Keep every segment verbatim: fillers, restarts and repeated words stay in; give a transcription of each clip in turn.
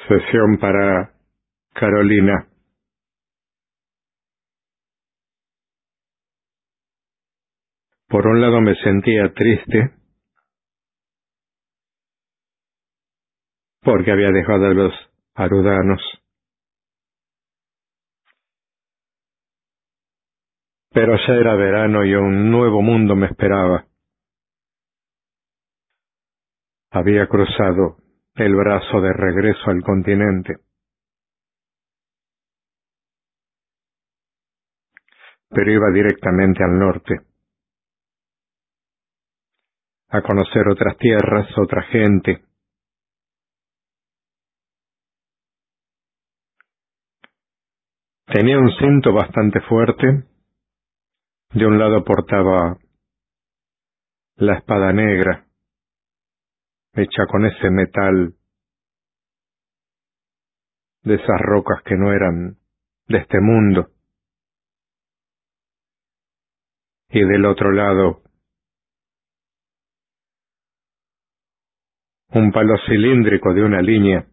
Sesión para Carolina. Por un lado me sentía triste porque había dejado a los arudanos, pero ya era verano y un nuevo mundo me esperaba. Había cruzado el brazo de regreso al continente, pero iba directamente al norte, a conocer otras tierras, otra gente. Tenía un cinto bastante fuerte. De un lado portaba la espada negra, hecha con ese metal de esas rocas que no eran de este mundo. Y del otro lado, un palo cilíndrico de una línea,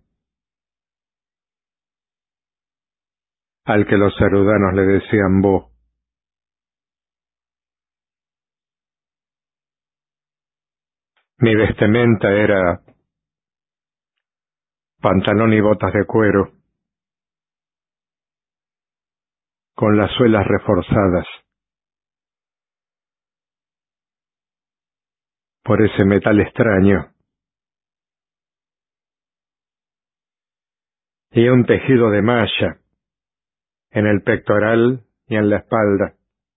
al que los sarudanos le decían bo. Mi vestimenta era pantalón y botas de cuero, con las suelas reforzadas por ese metal extraño, y un tejido de malla en el pectoral y en la espalda,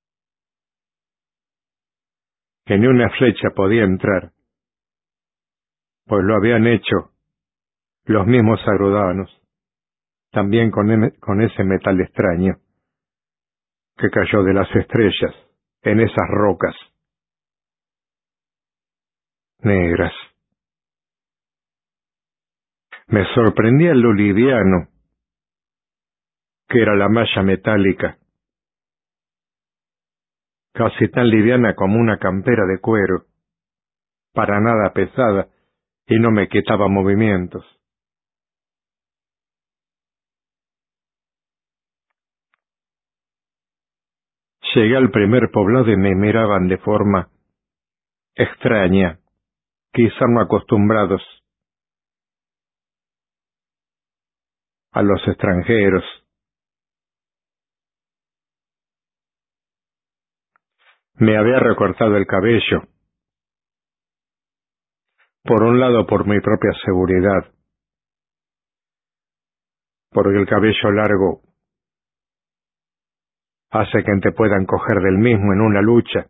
que ni una flecha podía entrar, pues lo habían hecho los mismos sarudanos, también con, em- con ese metal extraño que cayó de las estrellas en esas rocas negras. Me sorprendía lo liviano que era la malla metálica, casi tan liviana como una campera de cuero, para nada pesada, y no me quitaba movimientos. Llegué al primer poblado y me miraban de forma extraña, quizá no acostumbrados a los extranjeros. Me había recortado el cabello, por un lado por mi propia seguridad, porque el cabello largo hace que te puedan coger del mismo en una lucha.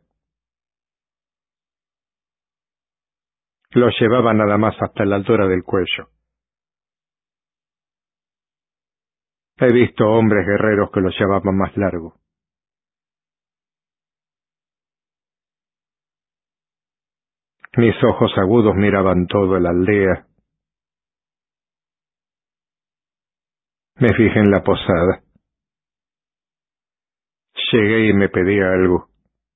Lo llevaba nada más hasta la altura del cuello. He visto hombres guerreros que lo llevaban más largo. Mis ojos agudos miraban todo la aldea. Me fijé en la posada. Llegué y me pedía algo.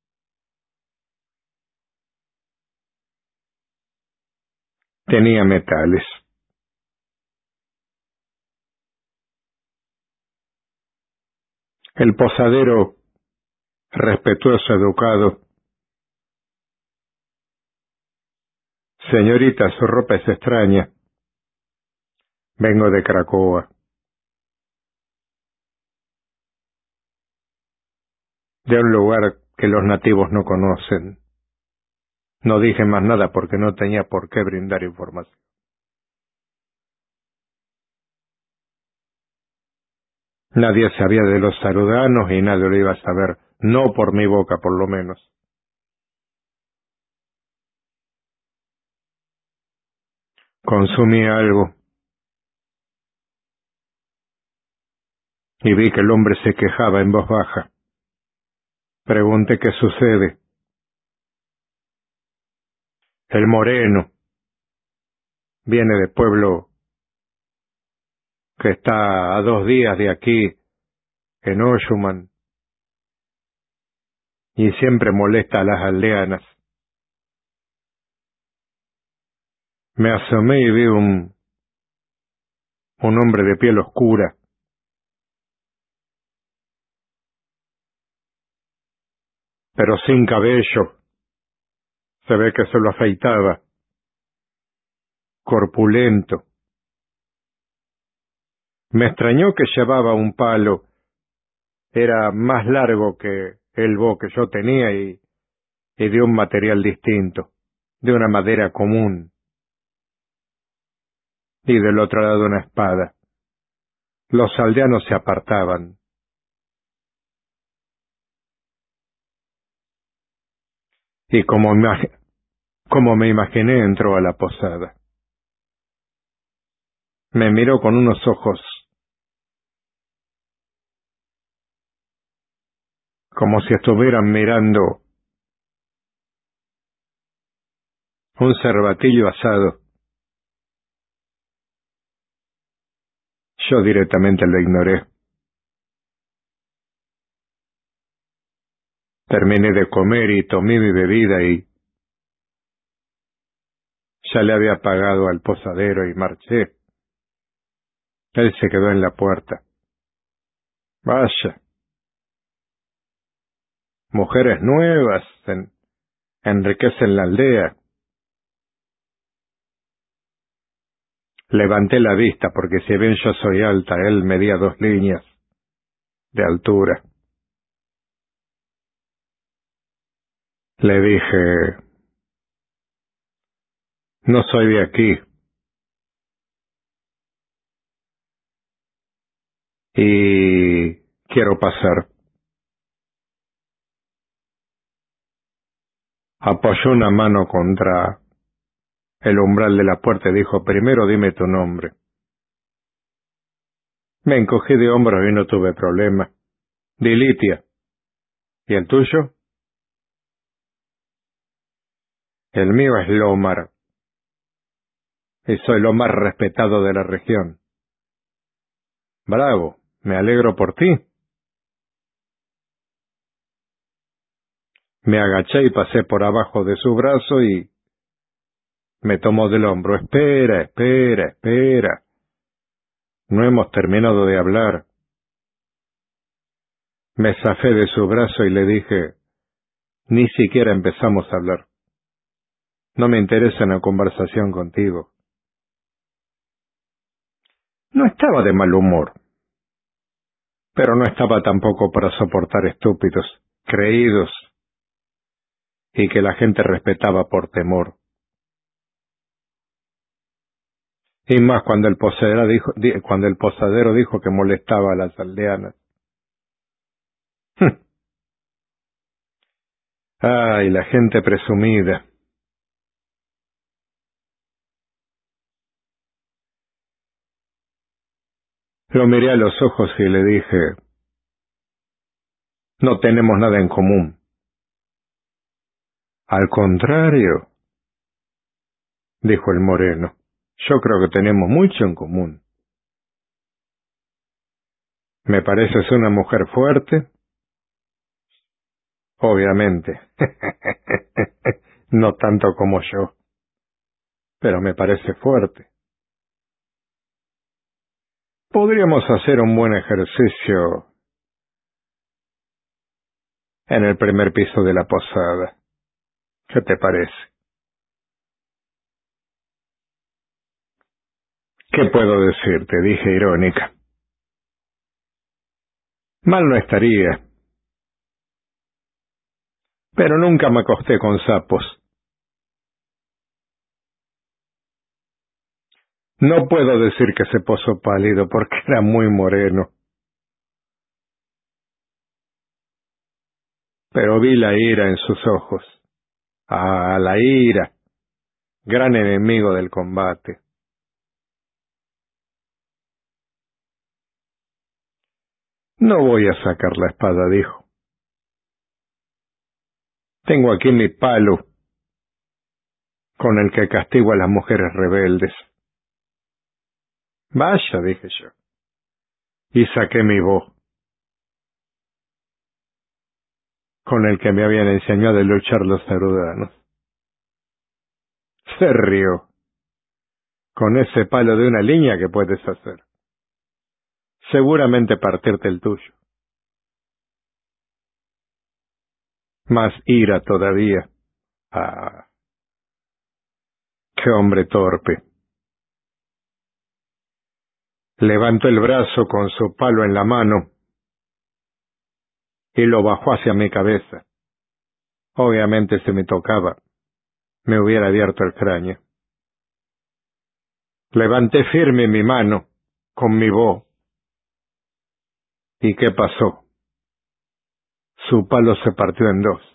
Tenía metales. El posadero, respetuoso, educado. Señorita, su ropa es extraña. Vengo de Cracoa. De un lugar que los nativos no conocen. No dije más nada porque no tenía por qué brindar información. Nadie sabía de los sarudanos y nadie lo iba a saber, no por mi boca por lo menos. Consumí algo y vi que el hombre se quejaba en voz baja. Pregunté qué sucede. El moreno viene de pueblo que está a dos días de aquí, en Oyuman, y siempre molesta a las aldeanas. Me asomé y vi un, un hombre de piel oscura, pero sin cabello. Se ve que se lo afeitaba, corpulento. Me extrañó que llevaba un palo. Era más largo que el bo que yo tenía y, y de un material distinto, de una madera común. Y del otro lado una espada. Los aldeanos se apartaban. Y como, imag- como me imaginé, entró a la posada. Me miró con unos ojos como si estuvieran mirando un cervatillo asado. Yo directamente lo ignoré. Terminé de comer y tomé mi bebida y ya le había pagado al posadero y marché. Él se quedó en la puerta. Vaya, mujeres nuevas en- enriquecen la aldea. Levanté la vista porque si bien yo soy alta, él medía dos líneas de altura. Le dije, no soy de aquí y quiero pasar. Apoyó una mano contra el umbral de la puerta y dijo, primero dime tu nombre. Me encogí de hombros y no tuve problema. Dilitia. ¿Y el tuyo? El mío es Lomar, y soy lo más respetado de la región. Bravo, me alegro por ti. Me agaché y pasé por abajo de su brazo y me tomó del hombro. Espera, espera, espera. No hemos terminado de hablar. Me zafé de su brazo y le dije, ni siquiera empezamos a hablar. No me interesa una conversación contigo. No estaba de mal humor, pero no estaba tampoco para soportar estúpidos, creídos, y que la gente respetaba por temor. Y más cuando el posadero dijo, di- cuando el posadero dijo que molestaba a las aldeanas. Ay, la gente presumida. Lo miré a los ojos y le dije, no tenemos nada en común. Al contrario, dijo el moreno, yo creo que tenemos mucho en común. Me pareces una mujer fuerte, obviamente. No tanto como yo, pero me parece fuerte. Podríamos hacer un buen ejercicio en el primer piso de la posada. ¿Qué te parece? ¿Qué puedo decirte? Dije irónica. Mal no estaría, pero nunca me acosté con sapos. No puedo decir que se puso pálido porque era muy moreno, pero vi la ira en sus ojos. Ah, la ira, gran enemigo del combate. No voy a sacar la espada, dijo. Tengo aquí mi palo con el que castigo a las mujeres rebeldes. Vaya, dije yo, y saqué mi voz, con el que me habían enseñado a luchar los sarudanos. Se rió. Con ese palo de una línea, ¿qué puedes hacer? seguramente partirte el tuyo. Más ira todavía. Ah, qué hombre torpe. Levantó el brazo con su palo en la mano y lo bajó hacia mi cabeza. Obviamente, si me tocaba, me hubiera abierto el cráneo. Levanté firme mi mano con mi voz. ¿Y qué pasó? Su palo se partió en dos.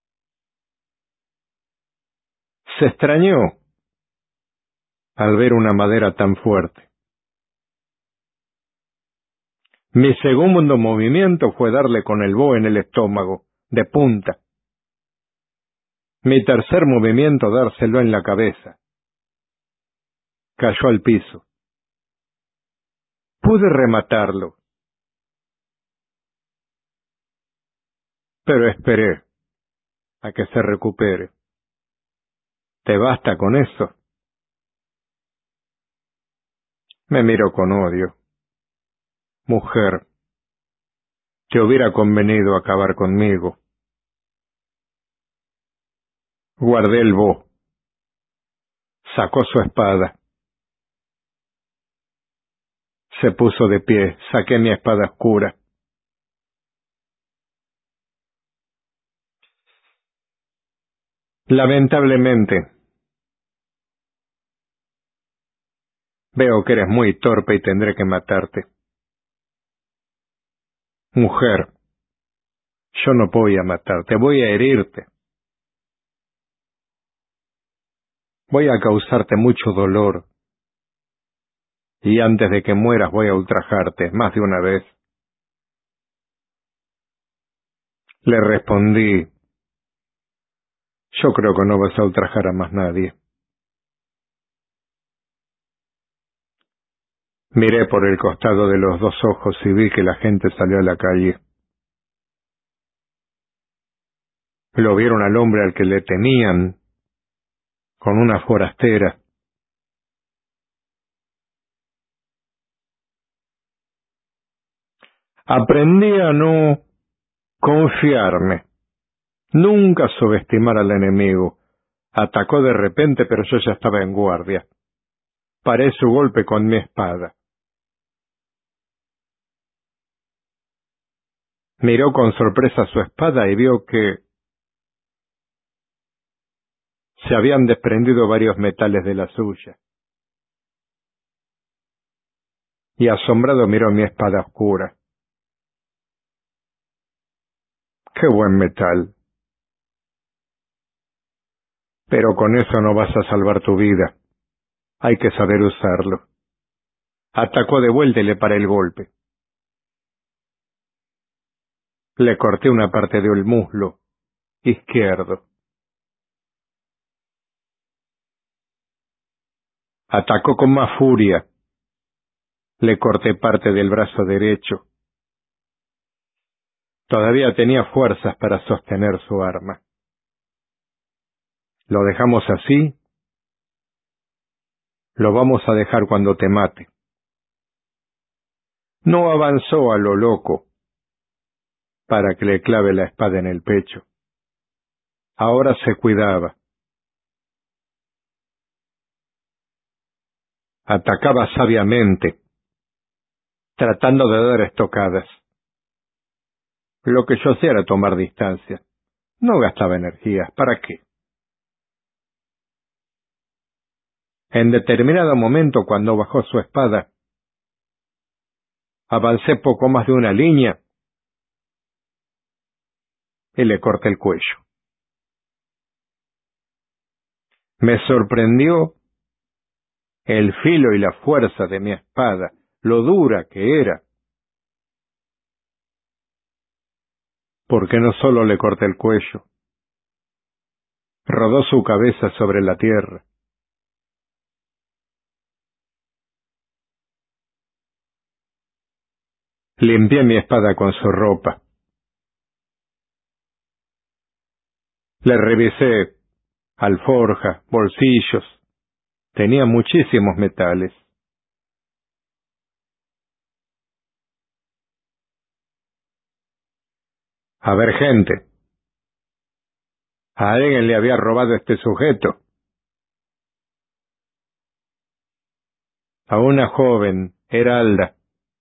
Se extrañó al ver una madera tan fuerte. Mi segundo movimiento fue darle con el bo en el estómago, de punta. Mi tercer movimiento, dárselo en la cabeza. Cayó al piso. Pude rematarlo, pero esperé a que se recupere. ¿Te basta con eso? Me miró con odio. Mujer, te hubiera convenido acabar conmigo. Guardé el bo. Sacó su espada. Se puso de pie. Saqué mi espada oscura. Lamentablemente, veo que eres muy torpe y tendré que matarte. Mujer, yo no voy a matarte, voy a herirte. Voy a causarte mucho dolor. Y antes de que mueras voy a ultrajarte más de una vez. Le respondí, yo creo que no vas a ultrajar a más nadie. Miré por el costado de los dos ojos y vi que la gente salió a la calle. Lo vieron al hombre al que le tenían con una forastera. Aprendí a no confiarme, nunca subestimar al enemigo. Atacó de repente, pero yo ya estaba en guardia. Paré su golpe con mi espada. Miró con sorpresa su espada y vio que se habían desprendido varios metales de la suya. Y asombrado miró mi espada oscura. ¡Qué buen metal! Pero con eso no vas a salvar tu vida. Hay que saber usarlo. Atacó de vuelta y le paré el golpe. Le corté una parte del muslo izquierdo. Atacó con más furia. Le corté parte del brazo derecho. Todavía tenía fuerzas para sostener su arma. ¿Lo dejamos así? Lo vamos a dejar cuando te mate. No avanzó a lo loco para que le clave la espada en el pecho. Ahora se cuidaba. Atacaba sabiamente, tratando de dar estocadas. Lo que yo hacía era tomar distancia. No gastaba energías. ¿Para qué? En determinado momento, cuando bajó su espada, avancé poco más de una línea y le corté el cuello. Me sorprendió el filo y la fuerza de mi espada, lo dura que era, porque no solo le corté el cuello, rodó su cabeza sobre la tierra. Limpié mi espada con su ropa. Le revisé alforja, bolsillos. Tenía muchísimos metales. A ver, gente. A alguien le había robado este sujeto. A una joven, Heralda.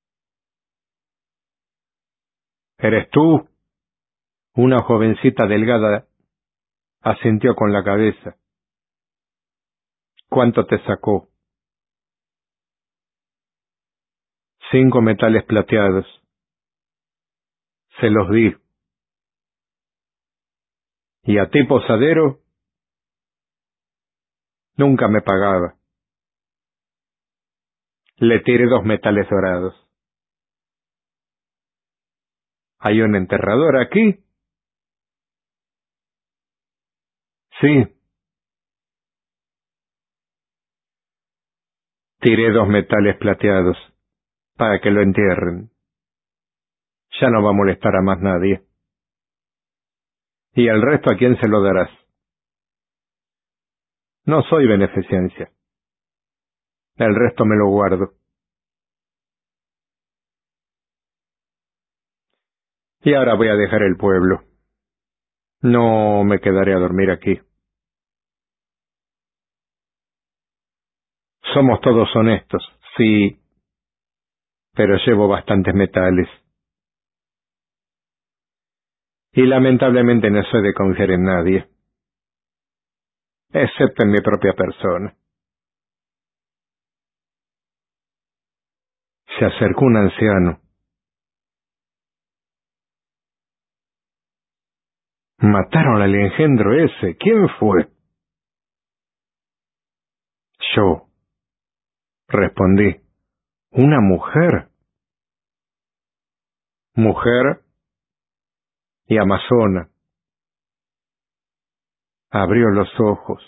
¿Eres tú? Una jovencita delgada asintió con la cabeza. ¿Cuánto te sacó? Cinco metales plateados. Se los di. ¿Y a ti, posadero? Nunca me pagaba. Le tiré dos metales dorados. ¿Hay un enterrador aquí? Sí. Tiré dos metales plateados para que lo entierren. Ya no va a molestar a más nadie. ¿Y el resto a quién se lo darás? No soy beneficencia. El resto me lo guardo. Y ahora voy a dejar el pueblo. No me quedaré a dormir aquí. Somos todos honestos, sí, pero llevo bastantes metales. Y lamentablemente no soy de confiar en nadie, excepto en mi propia persona. Se acercó un anciano. Mataron al engendro ese. ¿Quién fue? Yo, respondí. ¿Una mujer? Mujer y amazona. Abrió los ojos.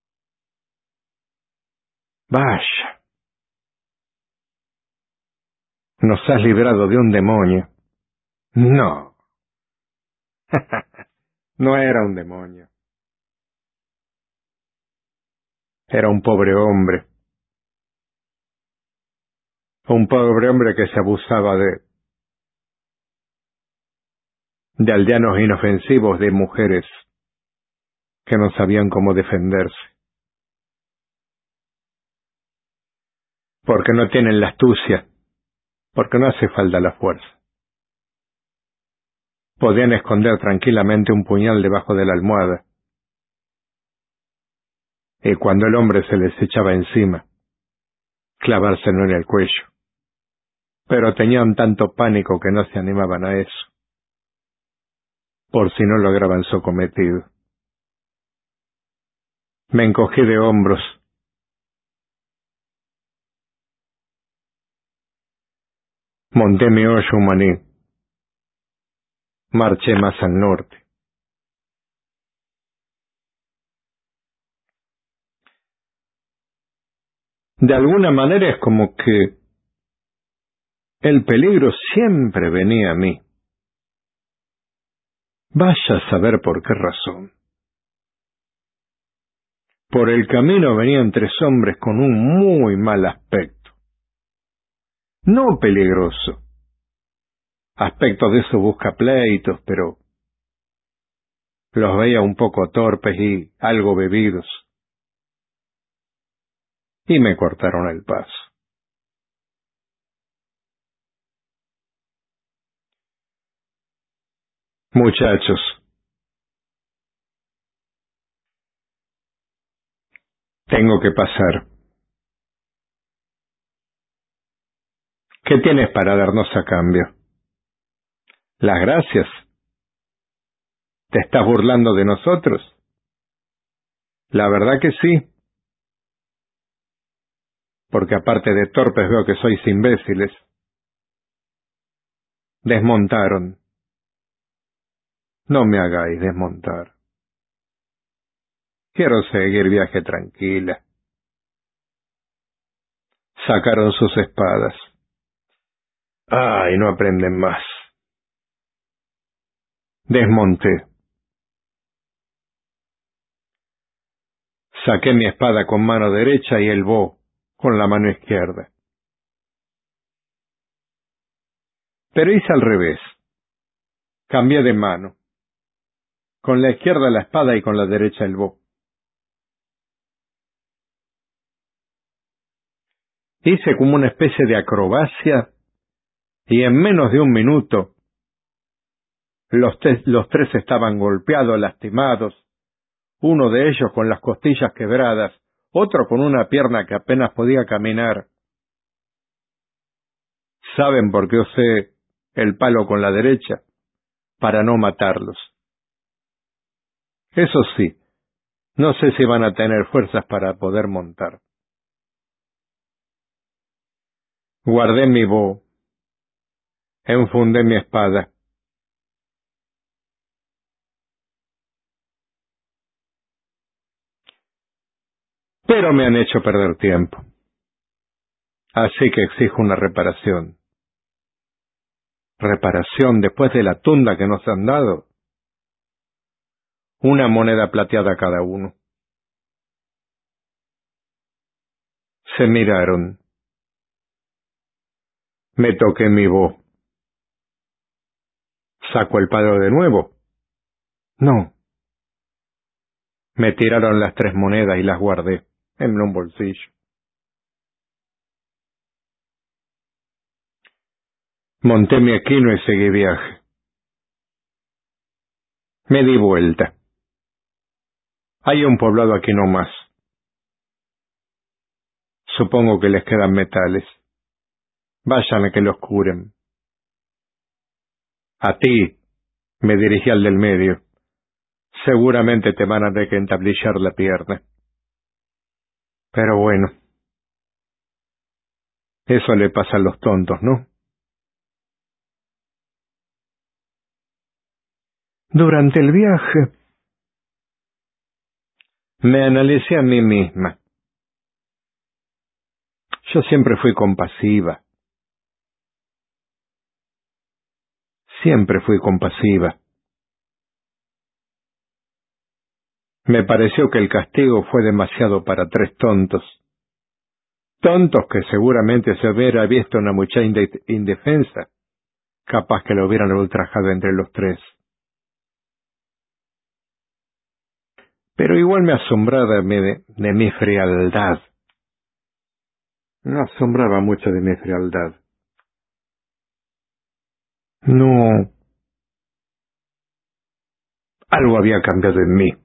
Vaya. Nos has librado de un demonio. No. No era un demonio. Era un pobre hombre. Un pobre hombre que se abusaba de... de aldeanos inofensivos, de mujeres que no sabían cómo defenderse. Porque no tienen la astucia. Porque no hace falta la fuerza. Podían esconder tranquilamente un puñal debajo de la almohada. Y cuando el hombre se les echaba encima, clavárselo en el cuello. Pero tenían tanto pánico que no se animaban a eso, por si no lograban su cometido. Me encogí de hombros. Monté mi hoyo humaní. Marché más al norte. De alguna manera es como que el peligro siempre venía a mí. Vaya a saber por qué razón. Por el camino venían tres hombres con un muy mal aspecto. No peligroso. Aspecto de eso busca pleitos, pero los veía un poco torpes y algo bebidos. Y me cortaron el paso. Muchachos, tengo que pasar. ¿Qué tienes para darnos a cambio? ¿Las gracias? ¿Te estás burlando de nosotros? La verdad que sí. Porque aparte de torpes veo que sois imbéciles. Desmontaron. No me hagáis desmontar. Quiero seguir viaje tranquila. Sacaron sus espadas. Ay, no aprenden más. Desmonté. Saqué mi espada con mano derecha y el bo con la mano izquierda. Pero hice al revés. Cambié de mano. Con la izquierda la espada y con la derecha el bó. Hice como una especie de acrobacia y en menos de un minuto los, te- los tres estaban golpeados, lastimados, uno de ellos con las costillas quebradas, otro con una pierna que apenas podía caminar. ¿Saben por qué usé el palo con la derecha? Para no matarlos. Eso sí, no sé si van a tener fuerzas para poder montar. Guardé mi bó, enfundé mi espada. Pero me han hecho perder tiempo. Así que exijo una reparación. ¿Reparación después de la tunda que nos han dado? Una moneda plateada cada uno. Se miraron. Me toqué mi bó. ¿Saco el palo de nuevo? No. Me tiraron las tres monedas y las guardé en un bolsillo. Monté mi equino y seguí viaje. Me di vuelta. Hay un poblado aquí nomás. Supongo que les quedan metales. Vayan a que los curen. A ti, me dirigí al del medio. Seguramente te van a tener que entablillar la pierna. Pero bueno, eso le pasa a los tontos, ¿no? Durante el viaje, me analicé a mí misma. Yo siempre fui compasiva. Siempre fui compasiva. Me pareció que el castigo fue demasiado para tres tontos. Tontos que seguramente se hubiera visto una muchacha inde- indefensa, capaz que lo hubieran ultrajado entre los tres. Pero igual me asombraba de, de mi frialdad. Me asombraba mucho de mi frialdad. No, algo había cambiado en mí.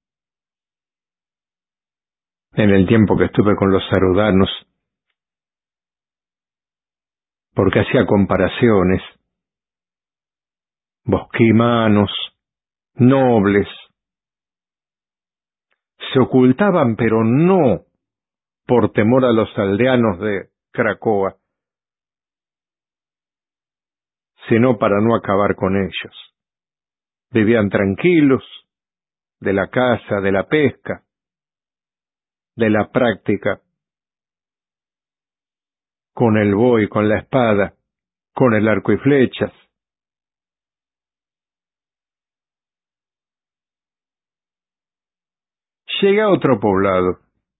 En el tiempo que estuve con los sarudanos, porque hacía comparaciones, bosquimanos, nobles, se ocultaban, pero no por temor a los aldeanos de Cracoa, sino para no acabar con ellos. Vivían tranquilos, de la caza, de la pesca, de la práctica, con el buey, con la espada, con el arco y flechas. Llegué a otro poblado.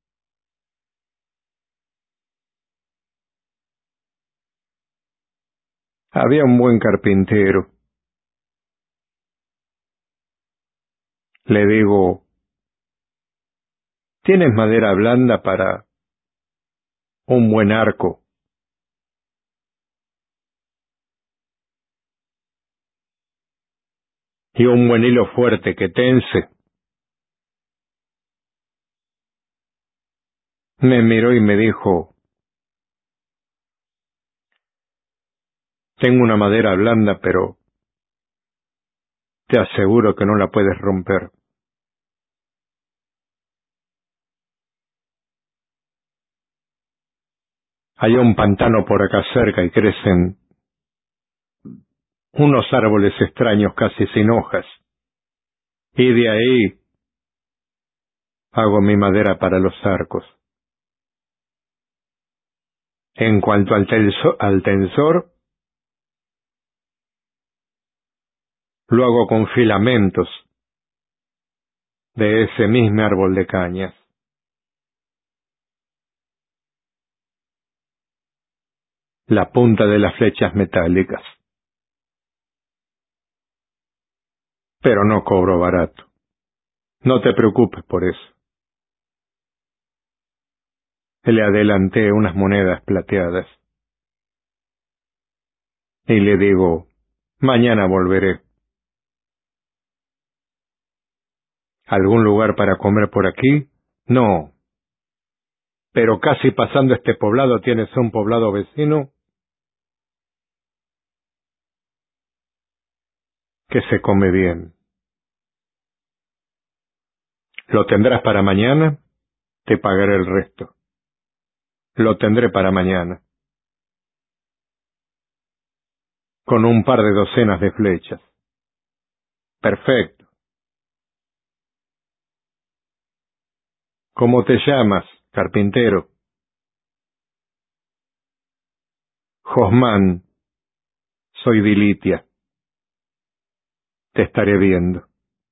Había un buen carpintero. Le digo, ¿tienes madera blanda para un buen arco y un buen hilo fuerte que tense? Me miró y me dijo, tengo una madera blanda, pero te aseguro que no la puedes romper. Hay un pantano por acá cerca y crecen unos árboles extraños casi sin hojas. Y de ahí hago mi madera para los arcos. En cuanto al, telso- al tensor, lo hago con filamentos de ese mismo árbol de cañas. La punta de las flechas metálicas. pero no cobro barato. No te preocupes por eso. Le adelanté unas monedas plateadas. Y le digo, mañana volveré. ¿Algún lugar para comer por aquí? No. Pero casi pasando este poblado tienes un poblado vecino que se come bien. ¿Lo tendrás para mañana? Te pagaré el resto. Lo tendré para mañana. Con un par de docenas de flechas. Perfecto. ¿Cómo te llamas, carpintero? Josmán. Soy Dilitia. Te estaré viendo.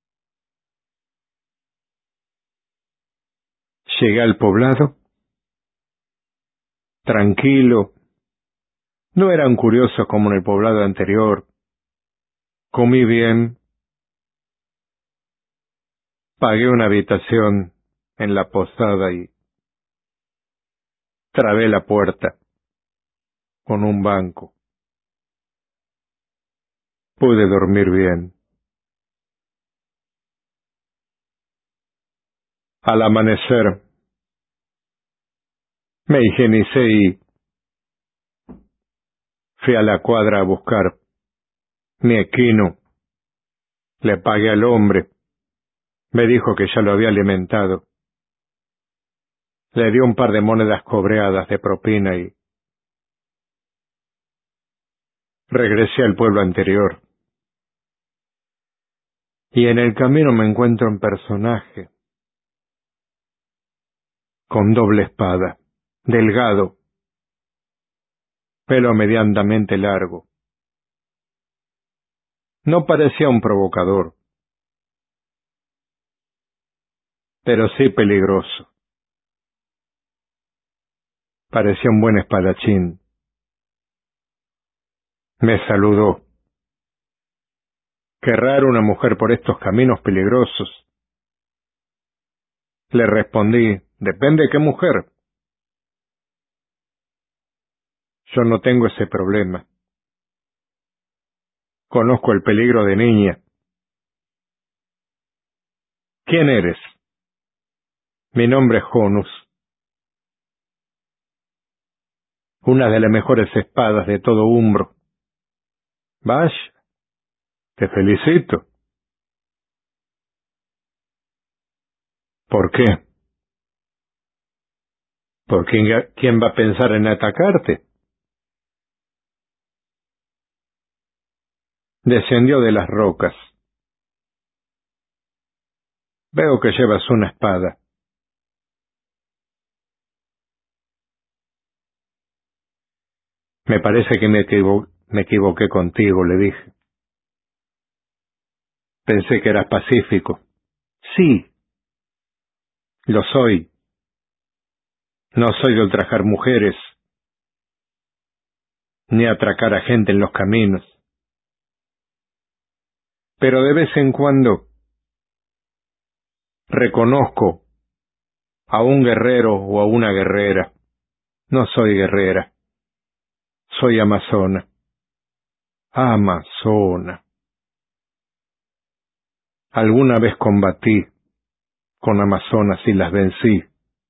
Llegué al poblado. Tranquilo. No era un curioso como en el poblado anterior. Comí bien. Pagué una habitación en la posada y trabé la puerta con un banco. Pude dormir bien. Al amanecer me higienicé y fui a la cuadra a buscar mi equino. Le pagué al hombre. Me dijo que ya lo había alimentado. Le di un par de monedas cobreadas de propina y regresé al pueblo anterior. Y en el camino me encuentro un personaje con doble espada, delgado, pelo medianamente largo. No parecía un provocador, pero sí peligroso. Parecía un buen espadachín. Me saludó. Qué raro una mujer por estos caminos peligrosos. Le respondí, depende de qué mujer. Yo no tengo ese problema. Conozco el peligro de niña. ¿Quién eres? Mi nombre es Jonus. Una de las mejores espadas de todo Umbro. Vaya, te felicito. ¿Por qué? Porque ¿quién va a pensar en atacarte? Descendió de las rocas. Veo que llevas una espada. Me parece que me, equivo me equivoqué contigo, le dije. Pensé que eras pacífico. Sí, lo soy. No soy de ultrajar mujeres, ni atracar a gente en los caminos. Pero de vez en cuando reconozco a un guerrero o a una guerrera. No soy guerrera, soy amazona. Amazona. Alguna vez combatí con amazonas y las vencí.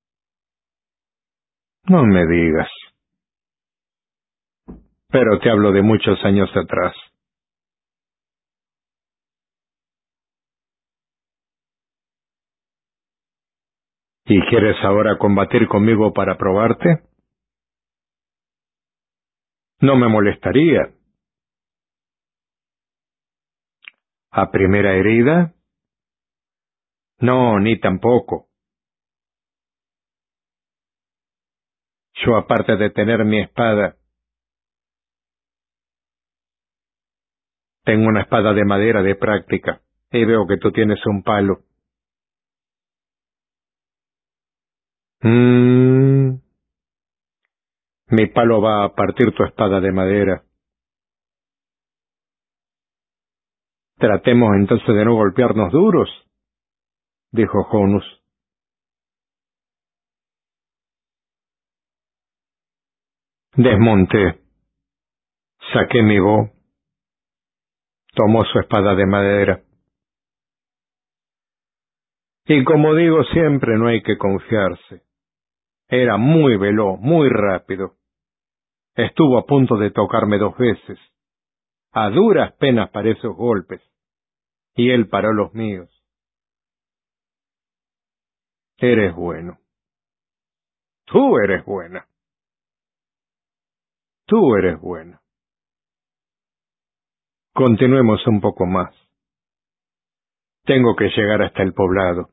No me digas. Pero te hablo de muchos años atrás. ¿Y quieres ahora combatir conmigo para probarte? No me molestaría. ¿A primera herida? No, ni tampoco. Yo, aparte de tener mi espada, tengo una espada de madera de práctica, y veo que tú tienes un palo. Mmm. Mi palo va a partir tu espada de madera. Tratemos entonces de no golpearnos duros, dijo Jonus. Desmonté, saqué mi bow, tomó su espada de madera. Y como digo siempre, no hay que confiarse. Era muy veloz, muy rápido. Estuvo a punto de tocarme dos veces. A duras penas para esos golpes. Y él paró los míos. Eres bueno. Tú eres buena. Tú eres buena. Continuemos un poco más. Tengo que llegar hasta el poblado.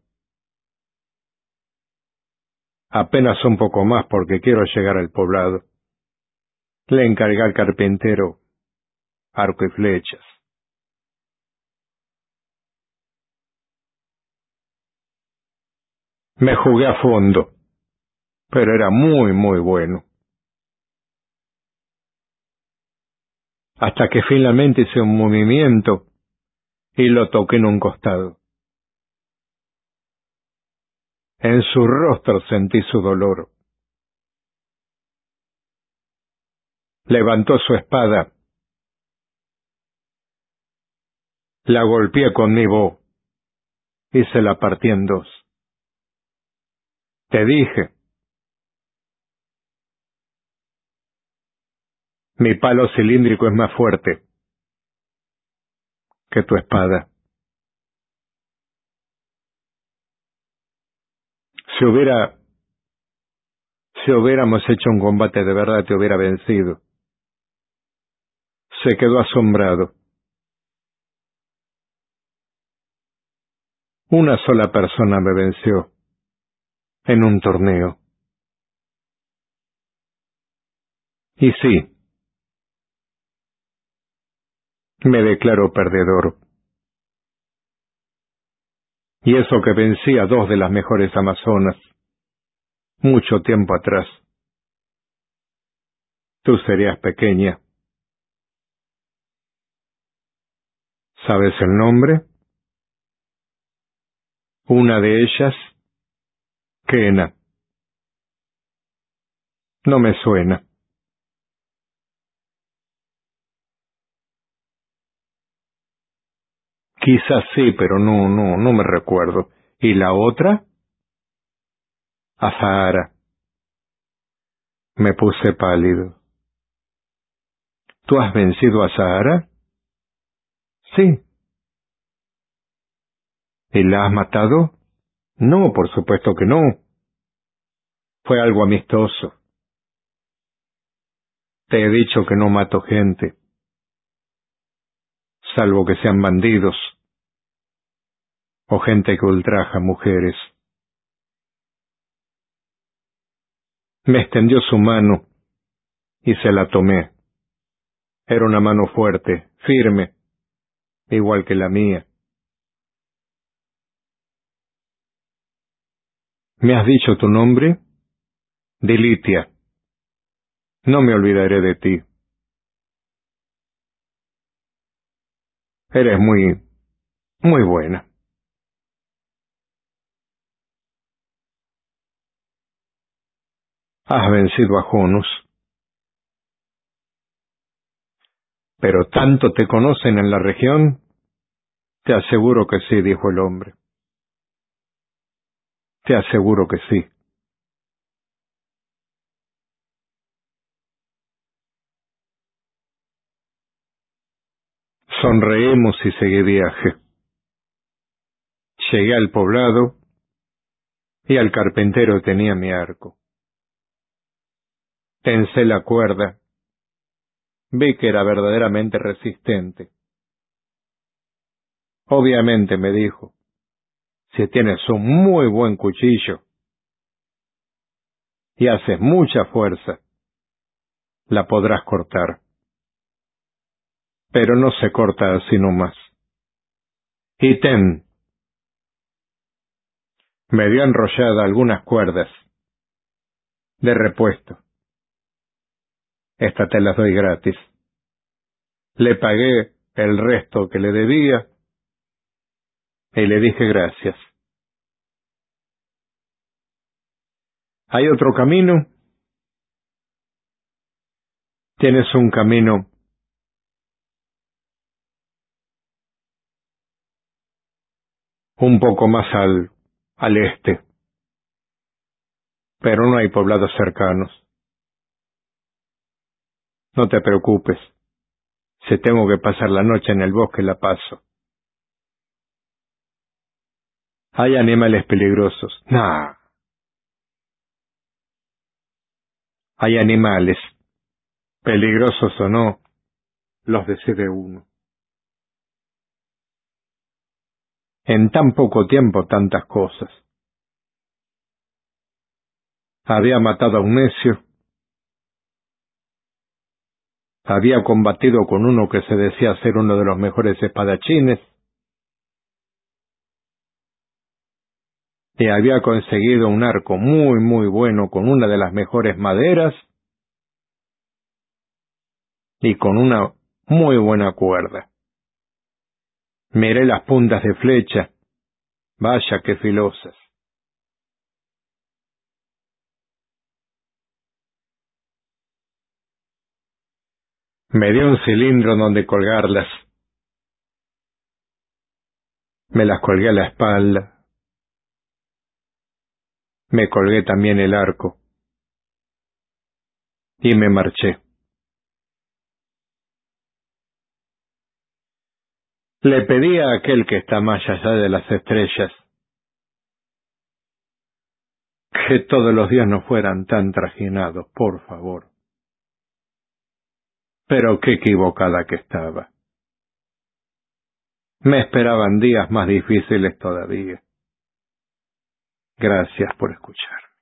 Apenas un poco más porque quiero llegar al poblado. Le encargué al carpintero arco y flechas. Me jugué a fondo, pero era muy, muy bueno. Hasta que finalmente hice un movimiento y lo toqué en un costado. En su rostro sentí su dolor. Levantó su espada. La golpeé con mi bow y se la partí en dos. Te dije, mi palo cilíndrico es más fuerte que tu espada. Si hubiera, si hubiéramos hecho un combate de verdad, te hubiera vencido. Se quedó asombrado. Una sola persona me venció en un torneo. Y sí, me declaro perdedor. Y eso que vencí a dos de las mejores amazonas, mucho tiempo atrás. Tú serías pequeña. ¿Sabes el nombre? Una de ellas, Kena. No me suena. Quizás sí, pero no, no, no me recuerdo. ¿Y la otra? Azahara. Me puse pálido. ¿Tú has vencido a Azahara? Sí. ¿Y la has matado? No, por supuesto que no. Fue algo amistoso. Te he dicho que no mato gente, salvo que sean bandidos o gente que ultraja mujeres. Me extendió su mano y se la tomé. Era una mano fuerte, firme, igual que la mía. ¿Me has dicho tu nombre? Dilitia. No me olvidaré de ti. Eres muy, muy buena. Has vencido a Jonus. ¿Pero tanto te conocen en la región? Te aseguro que sí, dijo el hombre. Te aseguro que sí. Sonreímos y seguí viaje. Llegué al poblado y al carpintero tenía mi arco. Tensé la cuerda. Vi que era verdaderamente resistente. Obviamente, me dijo, si tienes un muy buen cuchillo y haces mucha fuerza, la podrás cortar. Pero no se corta así nomás. Y ten, me dio enrollada algunas cuerdas de repuesto. Estas te las doy gratis. Le pagué el resto que le debía y le dije gracias. ¿Hay otro camino? Tienes un camino un poco más al, al este, pero no hay poblados cercanos. No te preocupes. Si tengo que pasar la noche en el bosque, la paso. Hay animales peligrosos. Nah. Hay animales, peligrosos o no, los decide uno. En tan poco tiempo tantas cosas. Había matado a un necio. Había combatido con uno que se decía ser uno de los mejores espadachines. Y había conseguido un arco muy, muy bueno con una de las mejores maderas y con una muy buena cuerda. Miré las puntas de flecha. Vaya qué filosas. Me dio un cilindro donde colgarlas. Me las colgué a la espalda. Me colgué también el arco. Y me marché. Le pedí a aquel que está más allá de las estrellas que todos los días no fueran tan trajinados, por favor. Pero qué equivocada que estaba. Me esperaban días más difíciles todavía. Gracias por escuchar.